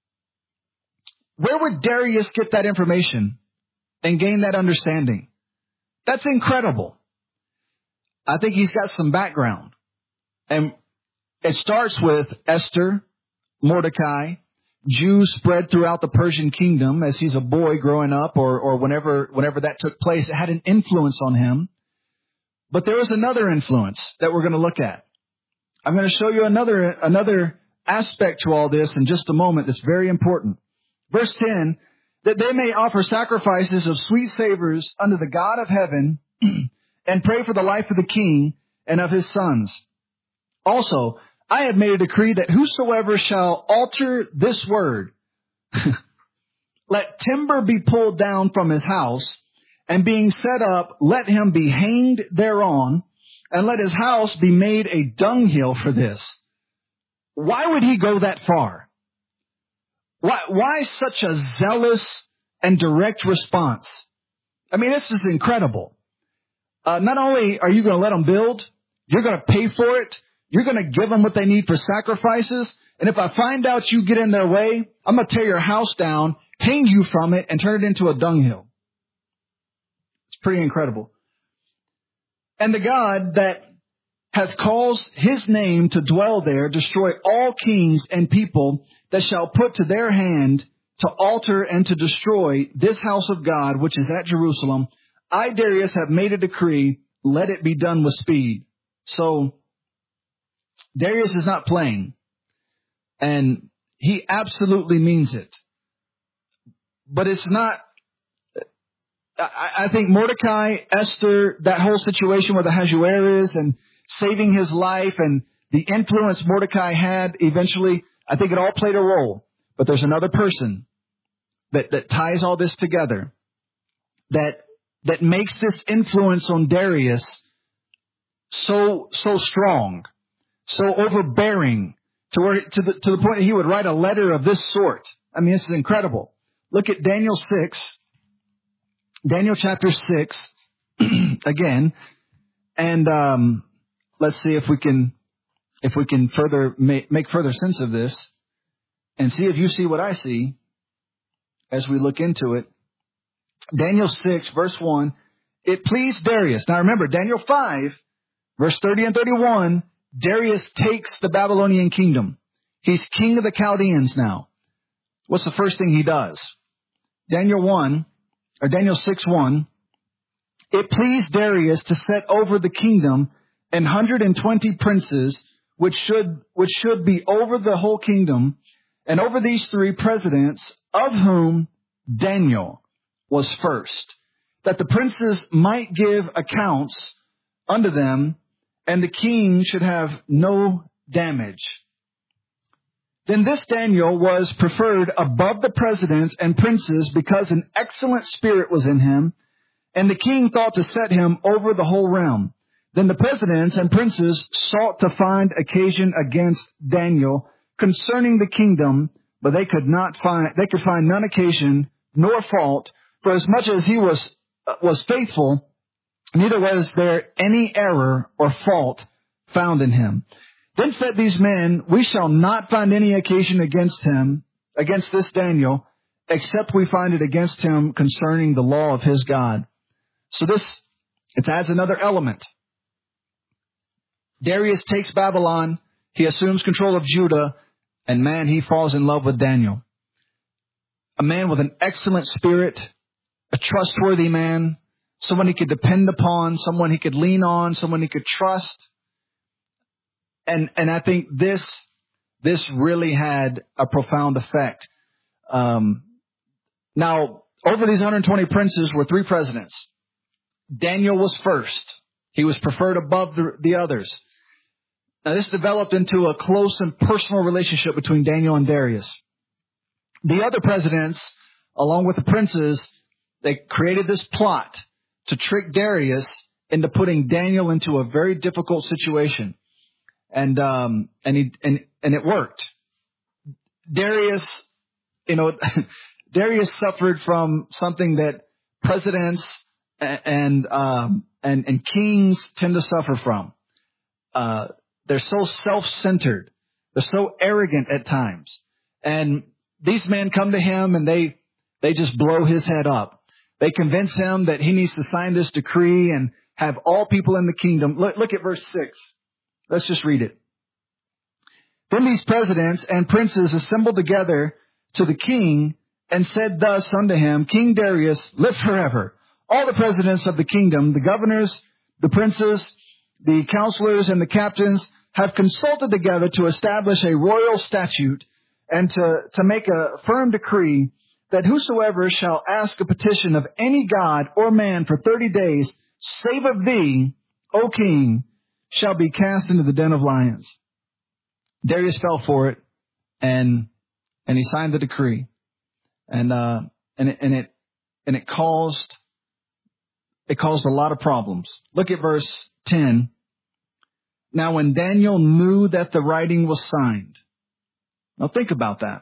Where would Darius get that information and gain that understanding? That's incredible. I think he's got some background. And it starts with Esther, Mordecai, Jews spread throughout the Persian kingdom as he's a boy growing up, or, or whenever, whenever that took place. It had an influence on him. But there was another influence that we're going to look at. I'm going to show you another, another aspect to all this in just a moment that's very important. Verse ten, that they may offer sacrifices of sweet savors unto the God of heaven and pray for the life of the king and of his sons. Also, I have made a decree that whosoever shall alter this word, let timber be pulled down from his house, and being set up, let him be hanged thereon, and let his house be made a dunghill for this. Why would he go that far? Why, why such a zealous and direct response? I mean, this is incredible. Uh, not only are you going to let them build, you're going to pay for it. You're going to give them what they need for sacrifices. And if I find out you get in their way, I'm going to tear your house down, hang you from it, and turn it into a dunghill. It's pretty incredible. And the God that hath caused his name to dwell there, destroy all kings and people that shall put to their hand to alter and to destroy this house of God, which is at Jerusalem. I, Darius, have made a decree. Let it be done with speed. So Darius is not playing, and he absolutely means it. But it's not, I, I think Mordecai, Esther, that whole situation with Ahasuerus and saving his life and the influence Mordecai had eventually, I think it all played a role. But there's another person that, that ties all this together, that that makes this influence on Darius so so strong, so overbearing, to where to the to the point that he would write a letter of this sort. I mean, this is incredible. Look at Daniel six, Daniel chapter six again, and um, let's see if we can if we can further make, make further sense of this, and see if you see what I see as we look into it. Daniel six, verse one, it pleased Darius. Now remember, Daniel five, verse thirty and thirty-one, Darius takes the Babylonian kingdom. He's king of the Chaldeans now. what's the first thing he does? Daniel one, or Daniel six one, it pleased Darius to set over the kingdom an hundred and twenty princes, which should, which should be over the whole kingdom, and over these three presidents, of whom Daniel was first, that the princes might give accounts unto them, and the king should have no damage. Then this Daniel was preferred above the presidents and princes because an excellent spirit was in him, and the king thought to set him over the whole realm. Then the presidents and princes sought to find occasion against Daniel concerning the kingdom, but they could not find, they could find none occasion nor fault, for as much as he was, uh, was faithful, neither was there any error or fault found in him. Then said these men, we shall not find any occasion against him, against this Daniel, except we find it against him concerning the law of his God. So this, it adds another element. Darius takes Babylon, he assumes control of Judah, and man, he falls in love with Daniel. A man with an excellent spirit, a trustworthy man, someone he could depend upon, someone he could lean on, someone he could trust. And, and I think this, this really had a profound effect. Um, now, over these one hundred twenty princes were three presidents. Daniel was first. He was preferred above the, the others. Now, this developed into a close and personal relationship between Daniel and Darius. The other presidents, along with the princes, they created this plot to trick Darius into putting Daniel into a very difficult situation. And, um, and he, and, and it worked. Darius, you know, Darius suffered from something that presidents and, um, and, and kings tend to suffer from. Uh, they're so self-centered. They're so arrogant at times. And these men come to him and they, they just blow his head up. They convince him that he needs to sign this decree and have all people in the kingdom. Look, look at verse six. Let's just read it. Then these presidents and princes assembled together to the king and said thus unto him, King Darius, live forever. All the presidents of the kingdom, the governors, the princes, the counselors, and the captains have consulted together to establish a royal statute and to, to make a firm decree that whosoever shall ask a petition of any god or man for thirty days, save of thee, O king, shall be cast into the den of lions. Darius fell for it, and and he signed the decree, and uh, and it, and it and it caused it caused a lot of problems. Look at verse ten. Now, when Daniel knew that the writing was signed, now think about that.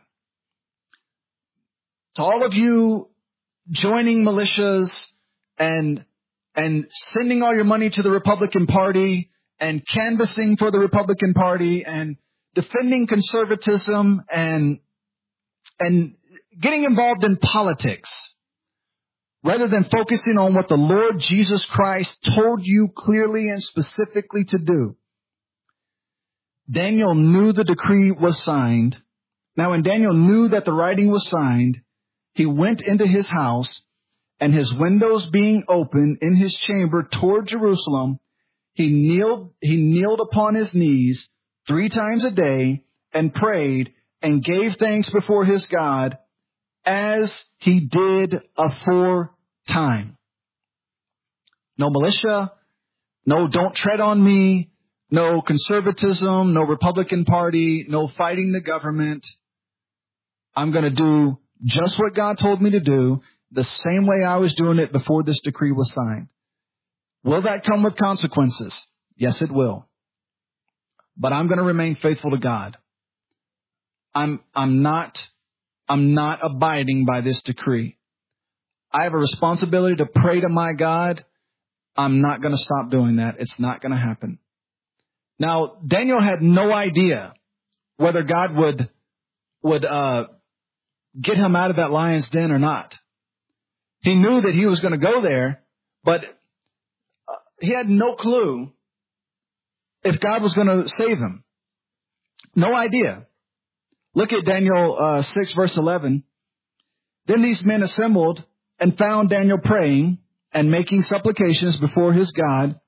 To all of you joining militias and and sending all your money to the Republican Party and canvassing for the Republican Party and defending conservatism and and getting involved in politics rather than focusing on what the Lord Jesus Christ told you clearly and specifically to do. Daniel knew the decree was signed. Now, when Daniel knew that the writing was signed, he went into his house, and his windows being open in his chamber toward Jerusalem, He kneeled, he kneeled upon his knees three times a day and prayed and gave thanks before his God as he did aforetime. No militia, no don't tread on me, no conservatism, no Republican Party, no fighting the government. I'm going to do just what God told me to do, the same way I was doing it before this decree was signed. Will that come with consequences? Yes, it will. But I'm going to remain faithful to God. I'm, I'm not, I'm not abiding by this decree. I have a responsibility to pray to my God. I'm not going to stop doing that. It's not going to happen. Now, Daniel had no idea whether God would, would, uh, get him out of that lion's den or not. He knew that he was going to go there, but he had no clue if God was going to save him. No idea. Look at Daniel uh, six, verse eleven. Then these men assembled and found Daniel praying and making supplications before his God.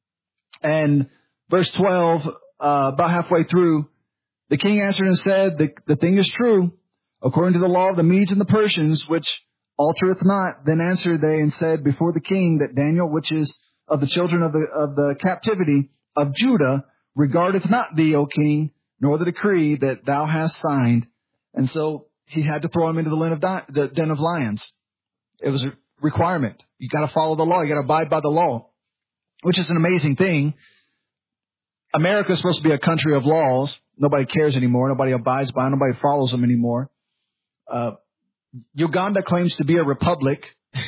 And verse twelve, uh, about halfway through, the king answered and said, the, the thing is true, according to the law of the Medes and the Persians, which altereth not. Then answered they and said before the king that Daniel, which is of the children of the, of the captivity of Judah, regardeth not thee, O king, nor the decree that thou hast signed. And so he had to throw him into the den of, di- the den of lions. It was a requirement. You got to follow the law. You got to abide by the law, which is an amazing thing. America is supposed to be a country of laws. Nobody cares anymore. Nobody abides by them. Nobody follows them anymore. Uh, Uganda claims to be a republic.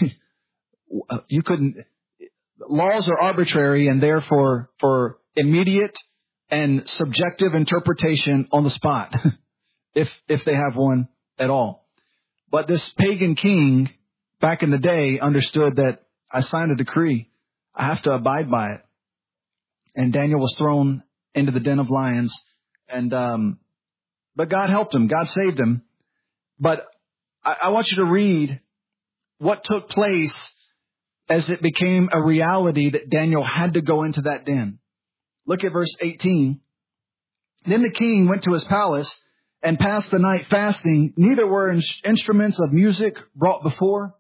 You couldn't. Laws are arbitrary and therefore for immediate and subjective interpretation on the spot, if if they have one at all. But this pagan king back in the day understood that I signed a decree. I have to abide by it. And Daniel was thrown into the den of lions. And um, but God helped him. God saved him. But I, I want you to read what took place as it became a reality that Daniel had to go into that den. Look at verse eighteen. Then the king went to his palace and passed the night fasting. Neither were in- instruments of music brought before,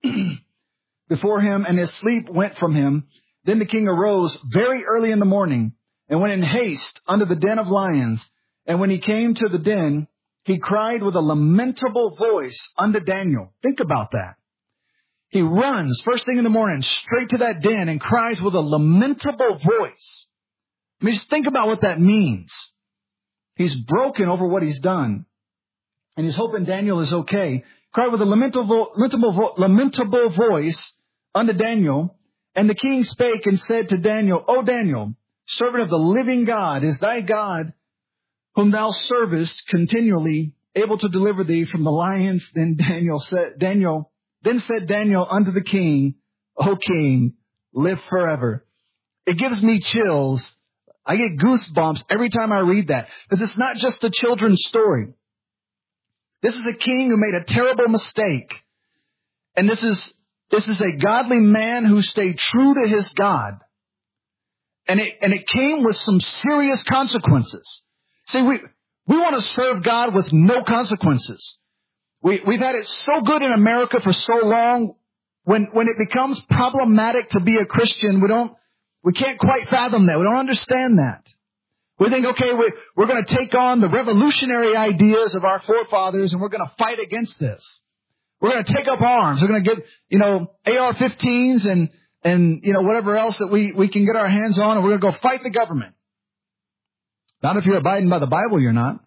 before him, and his sleep went from him. Then the king arose very early in the morning and went in haste unto the den of lions. And when he came to the den, he cried with a lamentable voice unto Daniel. Think about that. He runs first thing in the morning straight to that den and cries with a lamentable voice. I mean, just think about what that means. He's broken over what he's done. And he's hoping Daniel is okay. Cried with a lamentable, lamentable, lamentable voice unto Daniel. And the king spake and said to Daniel, O Daniel, servant of the living God, is thy God, whom thou servest continually, able to deliver thee from the lions? Then Daniel said, Daniel, then said Daniel unto the king, O king, live forever. It gives me chills. I get goosebumps every time I read that, because it's not just a children's story. This is a king who made a terrible mistake. And this is, this is a godly man who stayed true to his God. And it, and it came with some serious consequences. See, we, we want to serve God with no consequences. We, we've had it so good in America for so long. When, when it becomes problematic to be a Christian, we don't, we can't quite fathom that. We don't understand that. We think, okay, we, we're going to take on the revolutionary ideas of our forefathers and we're going to fight against this. We're going to take up arms. We're going to get, you know, A R fifteens and, and, you know, whatever else that we, we can get our hands on, and we're going to go fight the government. Not if you're abiding by the Bible, you're not.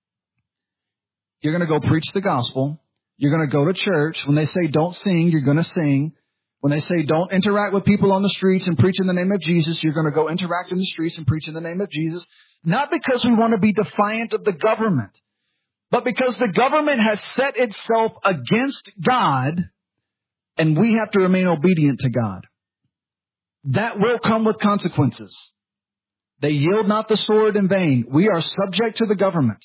You're going to go preach the gospel. You're going to go to church. When they say don't sing, you're going to sing. When they say don't interact with people on the streets and preach in the name of Jesus, you're going to go interact in the streets and preach in the name of Jesus. Not because we want to be defiant of the government, but because the government has set itself against God, and we have to remain obedient to God. That will come with consequences. They yield not the sword in vain. We are subject to the government.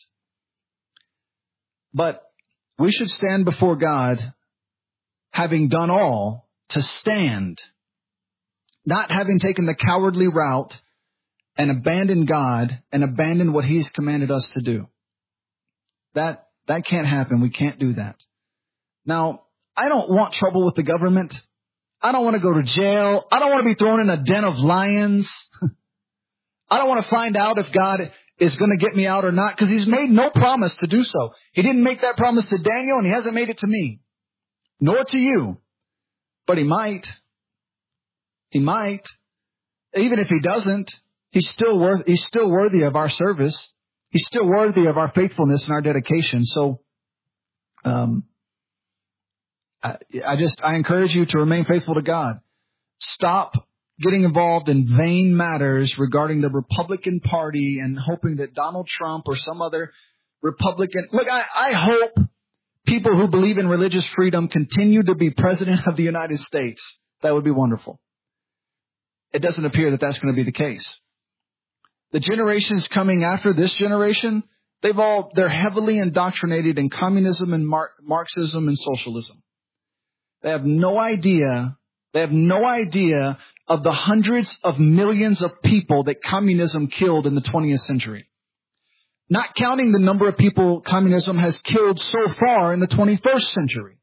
But we should stand before God having done all to stand, not having taken the cowardly route and abandoned God and abandoned what He's commanded us to do. That, that can't happen. We can't do that. Now, I don't want trouble with the government. I don't want to go to jail. I don't want to be thrown in a den of lions. I don't want to find out if God is going to get me out or not, because He's made no promise to do so. He didn't make that promise to Daniel, and He hasn't made it to me, nor to you. But He might. He might. Even if He doesn't, He's still worth, He's still worthy of our service. He's still worthy of our faithfulness and our dedication. So, um, I, I just, I encourage you to remain faithful to God. Stop getting involved in vain matters regarding the Republican Party and hoping that Donald Trump or some other Republican. Look, I, I hope people who believe in religious freedom continue to be president of the United States. That would be wonderful. It doesn't appear that that's going to be the case. The generations coming after this generation, They've all, they're heavily indoctrinated in communism and Mar- Marxism and socialism. They have no idea, they have no idea of the hundreds of millions of people that communism killed in the twentieth century. Not counting the number of people communism has killed so far in the twenty-first century.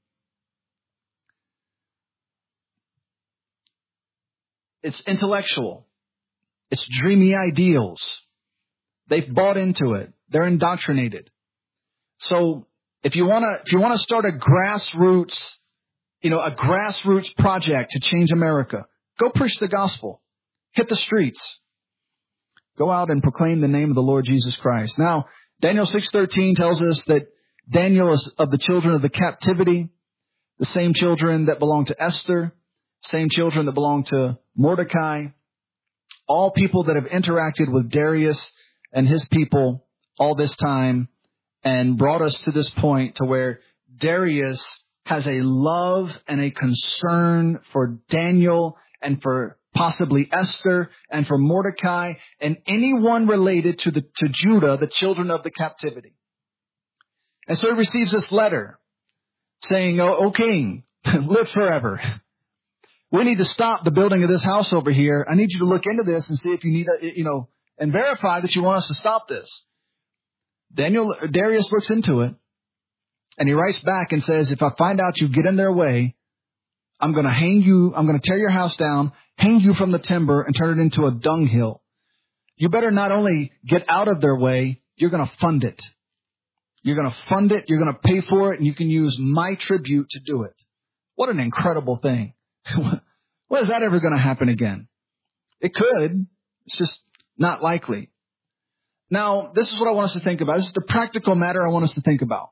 It's intellectual. It's dreamy ideals. They've bought into it. They're indoctrinated. So if you want to, if you want to start a grassroots, you know, a grassroots project to change America, go preach the gospel. Hit the streets. Go out and proclaim the name of the Lord Jesus Christ. Now, Daniel six thirteen tells us that Daniel is of the children of the captivity, the same children that belong to Esther, same children that belong to Mordecai, all people that have interacted with Darius and his people all this time and brought us to this point to where Darius has a love and a concern for Daniel and for possibly Esther and for Mordecai and anyone related to the to Judah, the children of the captivity. And so he receives this letter saying, "O, o king, live forever. We need to stop the building of this house over here. I need you to look into this and see if you need, a, you know, and verify that you want us to stop this." Daniel, Darius looks into it and he writes back and says, "If I find out you get in their way, I'm going to hang you. I'm going to tear your house down, hang you from the timber and turn it into a dunghill. You better not only get out of their way, you're going to fund it. You're going to fund it. You're going to pay for it. And you can use my tribute to do it." What an incredible thing. When is that ever going to happen again? It could. It's just not likely. Now, this is what I want us to think about. This is the practical matter I want us to think about.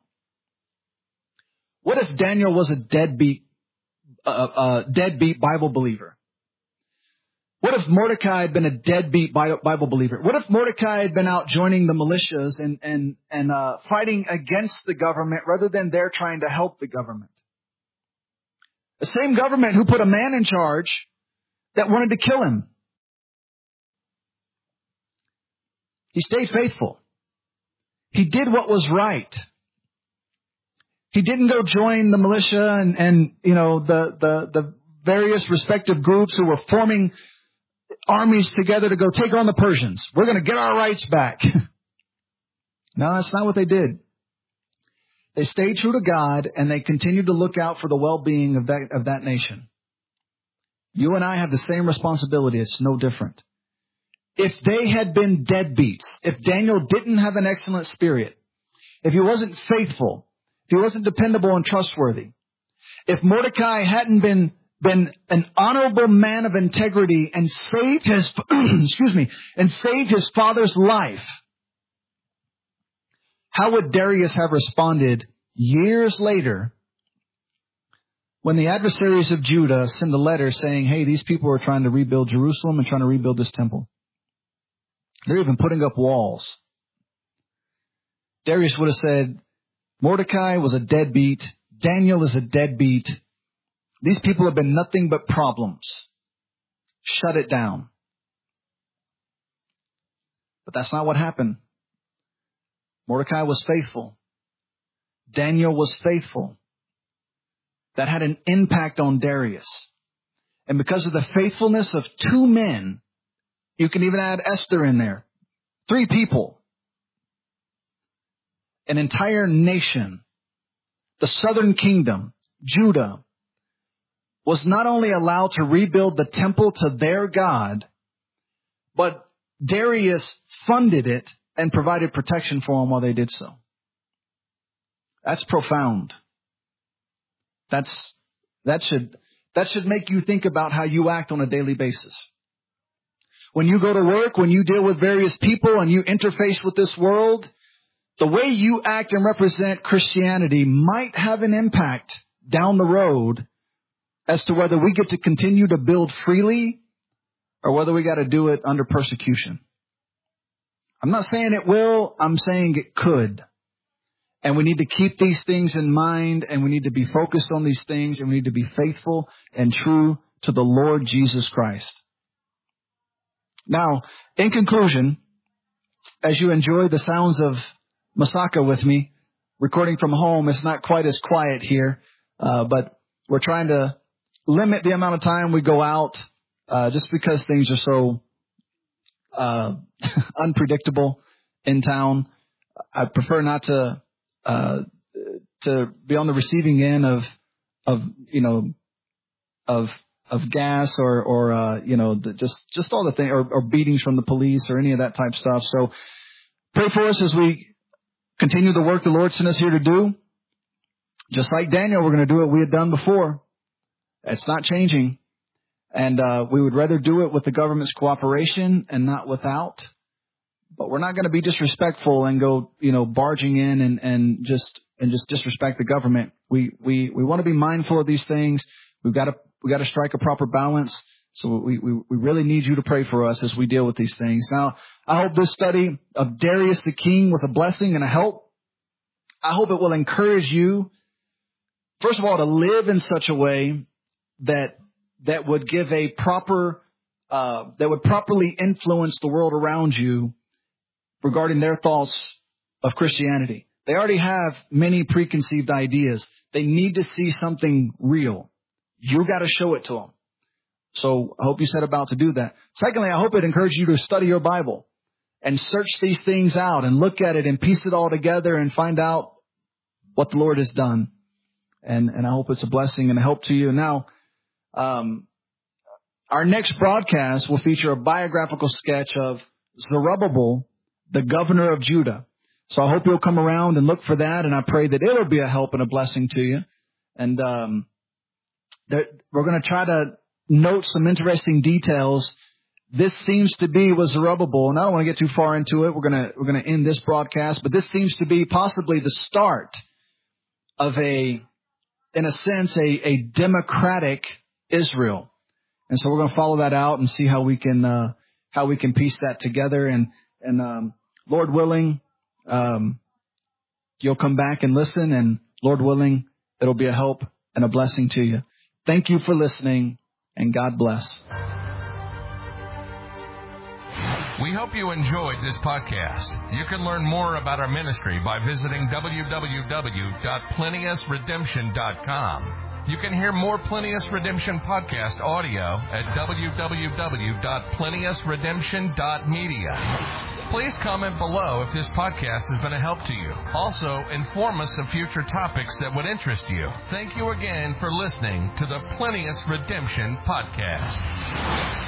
What if Daniel was a deadbeat, uh, uh, deadbeat Bible believer? What if Mordecai had been a deadbeat Bible believer? What if Mordecai had been out joining the militias and and and uh, fighting against the government rather than they're trying to help the government? The same government who put a man in charge that wanted to kill him. He stayed faithful. He did what was right. He didn't go join the militia and, and you know, the, the, the various respective groups who were forming armies together to go take on the Persians. We're going to get our rights back. No, that's not what they did. They stayed true to God and they continued to look out for the well-being of that, of that nation. You and I have the same responsibility. It's no different. If they had been deadbeats, if Daniel didn't have an excellent spirit, if he wasn't faithful, if he wasn't dependable and trustworthy, if Mordecai hadn't been, been an honorable man of integrity and saved his, excuse me, and saved his father's life, how would Darius have responded years later when the adversaries of Judah send a letter saying, "Hey, these people are trying to rebuild Jerusalem and trying to rebuild this temple. They're even putting up walls." Darius would have said, Mordecai was a deadbeat. Daniel is a deadbeat. These people have been nothing but problems. Shut it down. But that's not what happened. Mordecai was faithful. Daniel was faithful. That had an impact on Darius. And because of the faithfulness of two men, you can even add Esther in there. Three people. An entire nation, the southern kingdom, Judah, was not only allowed to rebuild the temple to their God, but Darius funded it and provided protection for them while they did so. That's profound. That's, that should, that should make you think about how you act on a daily basis. When you go to work, when you deal with various people and you interface with this world, the way you act and represent Christianity might have an impact down the road as to whether we get to continue to build freely or whether we got to do it under persecution. I'm not saying it will. I'm saying it could. And we need to keep these things in mind, and we need to be focused on these things, and we need to be faithful and true to the Lord Jesus Christ. Now, in conclusion, as you enjoy the sounds of Masaka with me, recording from home. It's not quite as quiet here, uh, but we're trying to limit the amount of time we go out, uh, just because things are so uh, unpredictable in town. I prefer not to uh, to be on the receiving end of of you know of of gas or or uh, you know the, just just all the thing or, or beatings from the police or any of that type stuff. So pray for us as we continue the work the Lord sent us here to do. Just like Daniel, we're going to do what we had done before. It's not changing, and uh, we would rather do it with the government's cooperation and not without. But we're not going to be disrespectful and go, you know, barging in and, and just and just disrespect the government. We we we want to be mindful of these things. We've got to we got to strike a proper balance. So we, we we really need you to pray for us as we deal with these things. Now, I hope this study of Darius the king was a blessing and a help. I hope it will encourage you, first of all, to live in such a way that that would give a proper uh, that would properly influence the world around you regarding their thoughts of Christianity. They already have many preconceived ideas. They need to see something real. You got to show it to them. So I hope you set about to do that. Secondly, I hope it encourages you to study your Bible and search these things out and look at it and piece it all together and find out what the Lord has done. And, and I hope it's a blessing and a help to you. Now, um, our next broadcast will feature a biographical sketch of Zerubbabel, the governor of Judah. So I hope you'll come around and look for that, and I pray that it'll be a help and a blessing to you. And um, that we're going to try to note some interesting details. This seems to be with Zerubbabel, and I don't want to get too far into it. We're going to we're going to end this broadcast, but this seems to be possibly the start of a, in a sense, a, a democratic Israel. And so we're going to follow that out and see how we can uh, how we can piece that together. And and um, Lord willing, um, you'll come back and listen. And Lord willing, it'll be a help and a blessing to you. Thank you for listening, and God bless. We hope you enjoyed this podcast. You can learn more about our ministry by visiting w w w dot plenteous redemption dot com. You can hear more Plenteous Redemption podcast audio at w w w dot plenteous redemption dot media. Please comment below if this podcast has been a help to you. Also, inform us of future topics that would interest you. Thank you again for listening to the Plenteous Redemption podcast.